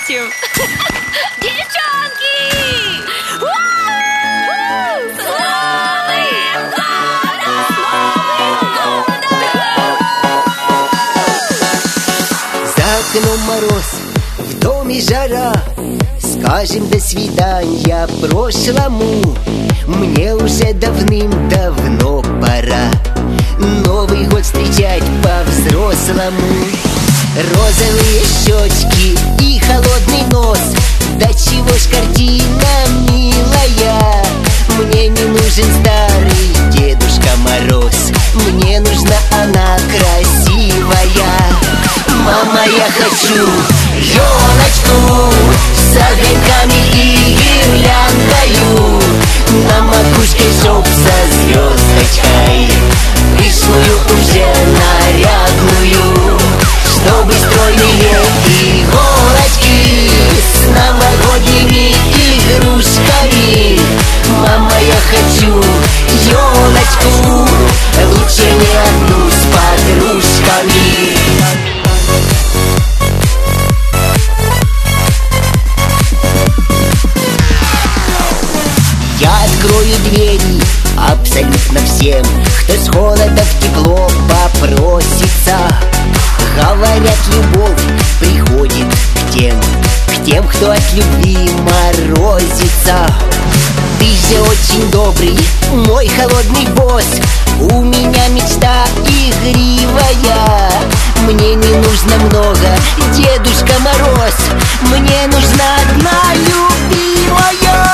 счастью. Девчонки! С Новым годом! За окном мороз, в доме жара. Скажем до свидания прошлому. Мне уже давным-давно пора Новый год встречать по-взрослому. Розовые щечки и холодный нос. Да чего ж картина милая. Мне не нужен старый Дедушка Мороз. Мне нужна она красивая. Мама, я хочу елочку с огоньками и гирляндою, на макушке чтоб со звездочкой, пышную уже нарядную, чтобы стройные иголочки с новогодними игрушками. Мама, я хочу елочку, лучше не одну с подружками. Я открою двери абсолютно всем, кто с холода в тепло попросится. Говорят, любовь приходит к тем, кто от любви морозится. Ты же очень добрый, мой холодный босс. У меня мечта игривая. Мне не нужно много, Дедушка Мороз. Мне нужна одна любимая.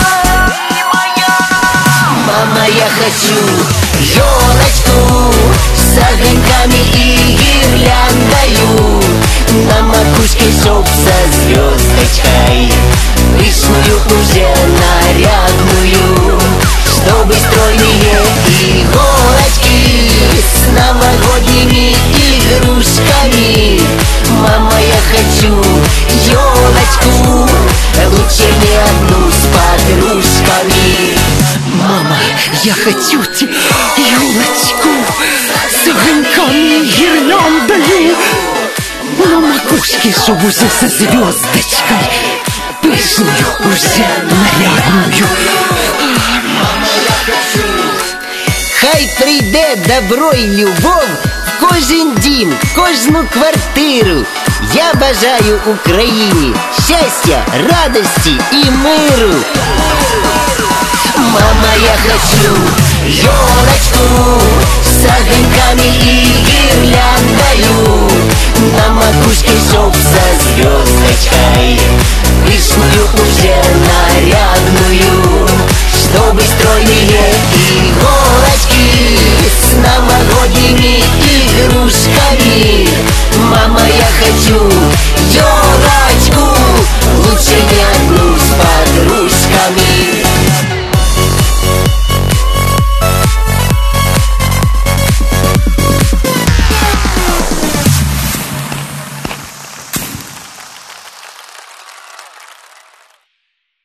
Мама, я хочу елочку с огоньками и гирляндою, на макушке чтоб со звездочкой, пышную уже нарядную, чтобы стройные иголочки с новогодними игрушками. Мама, я хочу елочку, лучше не одну с подружками. Мама, я хочу елочку с огоньками и гирляндою, на макушке чтоб уже со звездочкой, пышную уже нарядную. Мама, я хочу. Хай прийде добро і любов в кожен дім, в кожну квартиру. Я бажаю Україні щастя, радості і миру. Мама, я хочу елочку с огоньками и гирляндою,